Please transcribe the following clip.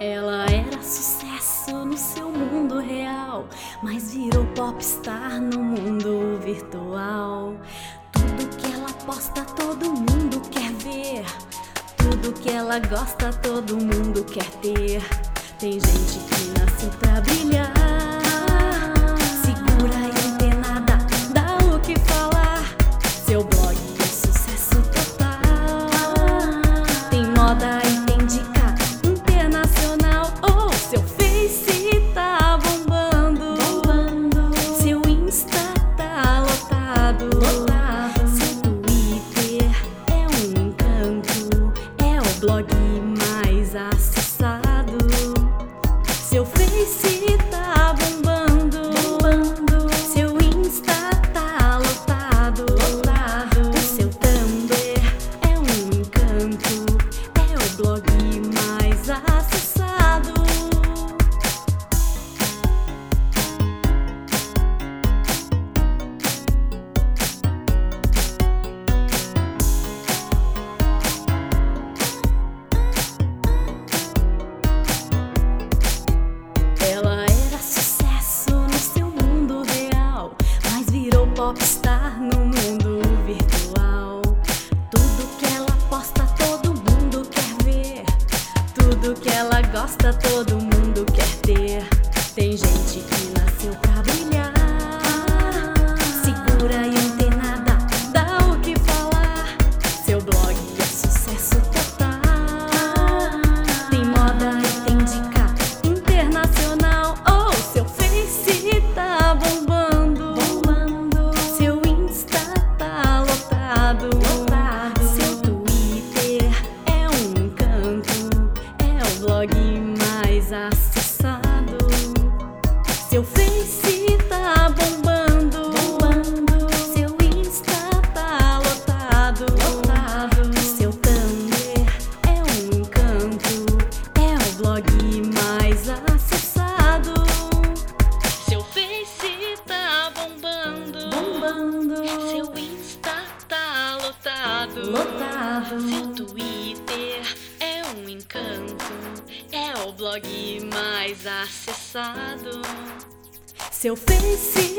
Ela era sucesso no seu mundo real, mas virou popstar no mundo virtual. Tudo que ela posta todo mundo quer ver, tudo que ela gosta todo mundo quer ter. Tem gente que nasceu pra brilhar, segura e antenada, dá o que falar. Seu blog é sucesso total, tem moda e tem dica internacional. Oh, seu Face tá bombando, seu Insta tá lotado, seu Twitter é um encanto, é o blog mais acessado. Seu Face tá bombando, seu Insta tá lotado, o seu Tumblr é um encanto, é o blog mais acessado. Ela era sucesso no seu mundo real, mas virou popstar no mundo virtual. Tudo que ela posta todo mundo quer ver, tudo que ela gosta todo mundo quer ter. Tem gente que nasceu pra brilhar, segura e antenada, dá o que falar. Seu blog é sucesso total, tem moda e tem dica internacional. Oh, seu Face tá bombando, seu Insta tá lotado, seu Twitter é um encanto, é o blog mais acessado. Seu Face tá bombando, seu Insta tá lotado, seu Tumblr é um encanto, é o blog mais acessado. Seu Face tá bombando, seu Insta tá lotado, seu Twitter é um encanto, é o blog mais acessado. Seu Face